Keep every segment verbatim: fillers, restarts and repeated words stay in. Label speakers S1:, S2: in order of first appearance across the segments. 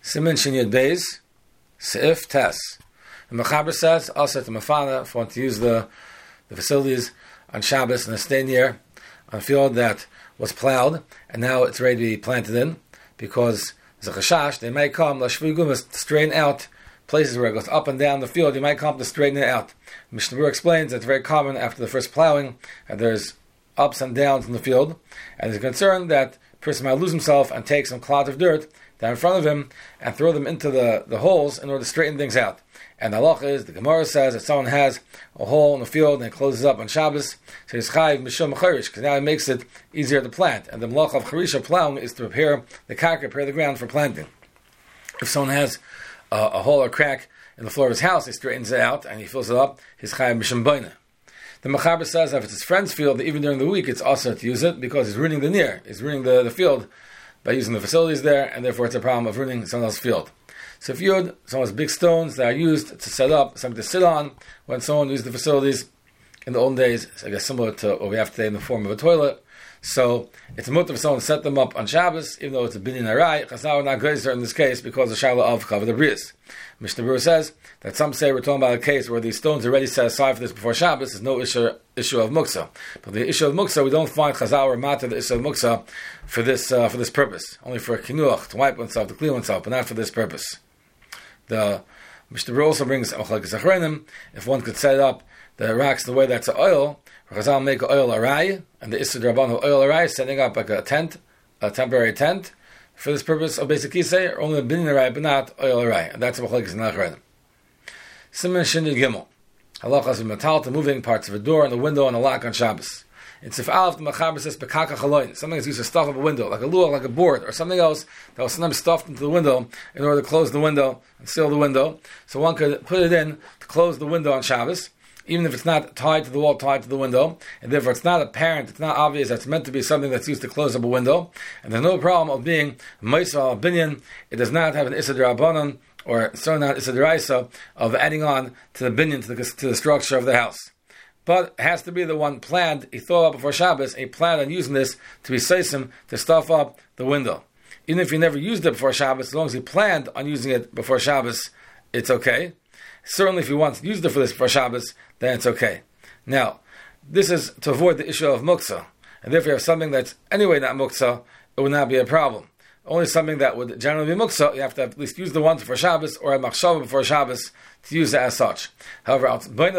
S1: Siman Shin Yud Beis, Seif Tes. The Mechaber says, also to Mafana, if you want to use the, the facilities on Shabbos and a stay near on a field that was plowed, and now it's ready to be planted in, because there's a chashash, they might come, Lashvi Gumas, to straighten out places where it goes up and down the field, you might come to straighten it out. Mishnah Berurah explains that it's very common after the first plowing, and there's ups and downs in the field, and there's a concern that a person might lose himself and take some clods of dirt down in front of him and throw them into the, the holes in order to straighten things out. And the halacha is, the Gemara says, that someone has a hole in the field and it closes up on Shabbos, so he's chayiv mishum charish, because now it makes it easier to plant. And the malacha of charisha plowing is to prepare the karka, prepare the ground for planting. If someone has uh, a hole or crack in the floor of his house, he straightens it out and he fills it up, he's chayiv mishum boina. The Mechaber says that if it's his friend's field, even during the week, it's also to use it because he's ruining the near, he's ruining the, the field by using the facilities there, and therefore it's a problem of ruining someone else's field. So if Yud, someone has big stones that are used to set up, something to sit on, when someone used the facilities in the olden days, I guess similar to what we have today in the form of a toilet. So it's a mutter for someone to set them up on Shabbos, even though it's a binyan arai. Chazal are not geyser in this case because the shaila of kavod abrius. Mishnah Berurah says that some say we're talking about a case where these stones are already set aside for this before Shabbos. There's no issue issue of muksa, but the issue of muksa we don't find Chazal or matter the issue of muksa for this uh, for this purpose. Only for kinuach, to wipe oneself, to clean oneself, but not for this purpose. The Mishnah Berurah also brings machlokes achronim. If one could set up the racks the way that's an oil, Chazal make an oil arai, and the Issur Rabban of oil arai, setting up like a tent, a temporary tent, for this purpose of basic kisei, or only a binyan arai, but not oil arai. And that's a machlokes achronim. Siman Shin Yud Gimel. Halachas v'matal to moving parts of a door and a window and a lock on Shabbos. In Sif Aleph, the Mechaber says bekaka chaloin, something that's used to stuff up a window, like a luach, like a board, or something else that was sometimes stuffed into the window in order to close the window and seal the window. So one could put it in to close the window on Shabbos, even if it's not tied to the wall, tied to the window, and therefore it's not apparent, it's not obvious that it's meant to be something that's used to close up a window, and there's no problem of being Maisa al binyan. It does not have an Issur D'Rabbanan, or certainly not Issur D'Oraisa, of adding on to the binyan, to the, to the structure of the house. But it has to be the one planned, he thought up before Shabbos, he planned on using this to be seisim, to stuff up the window. Even if he never used it before Shabbos, as long as he planned on using it before Shabbos, it's okay. Certainly if he wants to use it for this before Shabbos, then it's okay. Now, this is to avoid the issue of muksa. And therefore, if you have something that's anyway not muksa, it would not be a problem. Only something that would generally be muksa, you have to have at least use the one before Shabbos, or a machshava before Shabbos, to use it as such. However,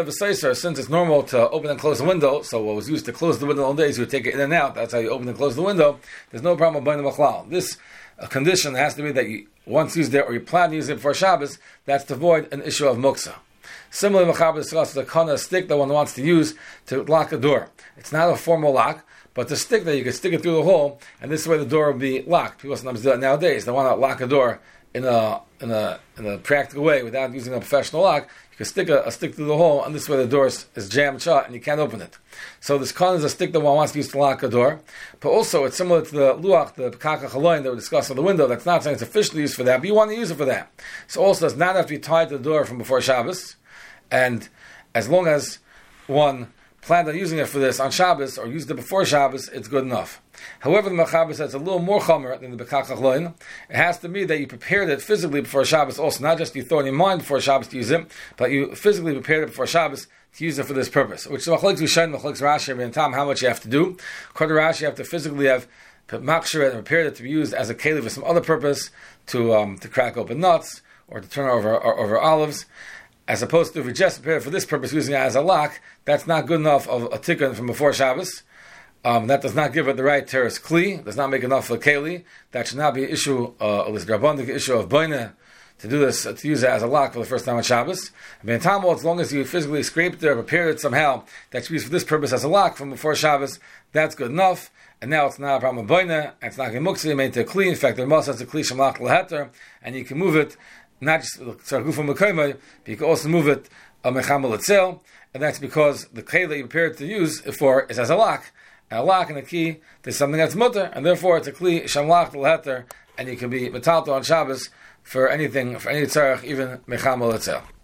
S1: since it's normal to open and close the window, so what was used to close the window all days, you would take it in and out, that's how you open and close the window, there's no problem with bain machlal. This uh, condition has to be that you once used it, or you plan to use it before Shabbos, that's to avoid an issue of muksa. Similarly, Mechaber discusses the kind of stick that one wants to use to lock a door. It's not a formal lock, but the stick that you can stick it through the hole, and this way the door will be locked. People sometimes do that nowadays. They want to lock a door in a in a in a practical way without using a professional lock. You can stick a, a stick through the hole, and this way the door is, is jammed shut, and you can't open it. So this kind is a stick that one wants to use to lock a door, but also it's similar to the luach, the bekaka chaloin that we discussed on the window. That's not saying it's officially used for that, but you want to use it for that. So also it does not have to be tied to the door from before Shabbos, and as long as one planned on using it for this on Shabbos, or used it before Shabbos, it's good enough. However, the Mechaber says it's a little more chomer than the bekaka chaloin. It has to be that you prepared it physically before Shabbos also, not just you thought in your mind before Shabbos to use it, but you physically prepared it before Shabbos to use it for this purpose. Which is Machlokes Rishonim, Machlokes Rashi, and Tam, how much you have to do. According to Rashi, you have to physically have machshir it and prepared it to be used as a keli for some other purpose, to um, to crack open nuts, or to turn over, or, over olives. As opposed to if you just prepare for this purpose using it as a lock, that's not good enough of a tikkun from before Shabbos. Um, that does not give it the right teres kli, does not make enough for keli. That should not be an issue, uh, or this drabandic issue of boina, to do this, uh, to use it as a lock for the first time on Shabbos. And as long as you physically scraped it or prepared it somehow, that you use for this purpose as a lock from before Shabbos, that's good enough. And now it's not a problem of boina, and it's not going to muksa, made to a kli. In fact, the Rambam says a kli shamlach leheter, and you can move it not just sargufa mekayma, but you can also move it a mechamel itself, and that's because the kli that you prepared to use it for is as a lock. And a lock and a key, there's something that's mutter, and therefore it's a kli shamlach leheter, and you can be metalto on Shabbos for anything, for any tzarech, even mechamel itself.